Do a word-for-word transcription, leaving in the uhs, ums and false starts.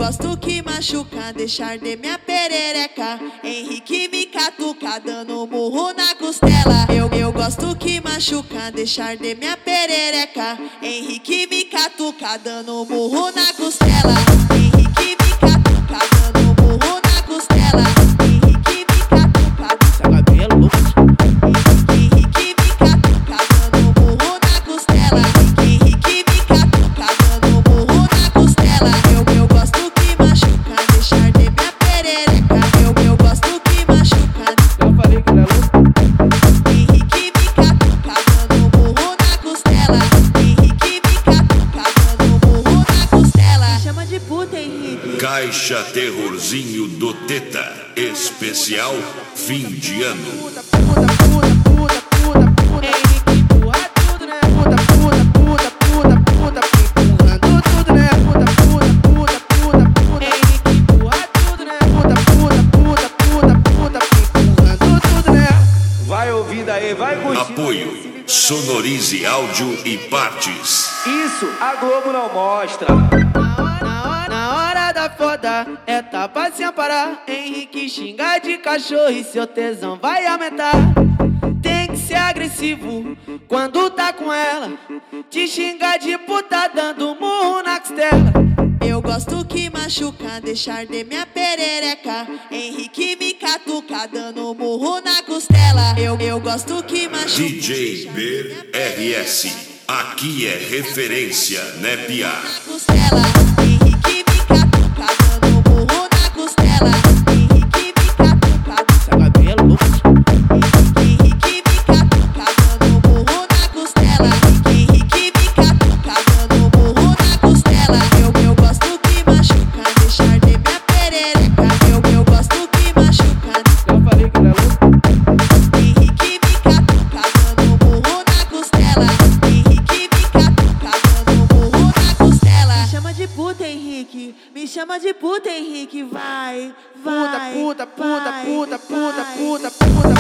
gosto que machuca, deixar de minha perereca. Henrique me catuca, dando murro na costela. Eu, eu gosto que machuca, deixar de minha perereca. Henrique me catuca, dando murro na costela. Henrique me catuca, dando murro na costela. Henrique me catuca, seu cabelo louco. Henrique me catuca, dando murro na costela. Henrique me catuca, dando murro na costela. Eu, eu gosto que machuca, deixar de minha perereca. Eu, eu gosto que machuca. Eu falei que era louco. Henrique me catuca, dando murro na costela. Henrique me catuca, dando murro na costela. Me chama de puta, Henrique. Caixa Terrorzinho do Teta, especial fim de ano. Puta, puta, puta, puta, puta, puta. Henrique empurra tudo, né? Puta, puta, puta, puta, puta. Empurrando tudo, né? Puta, puta, puta, puta, puta. Henrique empurra tudo, né? Puta, puta, puta, puta, puta. Empurrando tudo, né? Vai ouvindo aí, vai curtindo. Apoio Sonorize Áudio e Partes. Isso a Globo não mostra. Na hora da foda é tapa sem parar. Henrique xinga de cachorro e seu tesão vai aumentar. Tem que ser agressivo quando tá com ela. Te xinga de puta dando murro na costela. Eu gosto que machuca, deixar de minha perereca. Henrique me catuca, dando murro na costela. Eu, eu gosto que machuca. D J B R S, aqui é referência, né, Pia? Costela. Henrique me catuca, dando murro na costela. Henrique me catuca, seu cabelo louco. Henrique me catuca, dando murro na costela. Henrique me catuca, dando murro na costela. Eu, eu gosto que machuca, deixar de minha perereca. Eu, eu gosto que machuca. Eu falei que era louco. Henrique me catuca, dando murro na costela. Henrique me catuca, dando murro na costela. Me chama de puta, Henrique. Me chama de puta, Henrique. Vai, vai. Puta, puta, puta, vai, puta, puta, vai. puta, puta.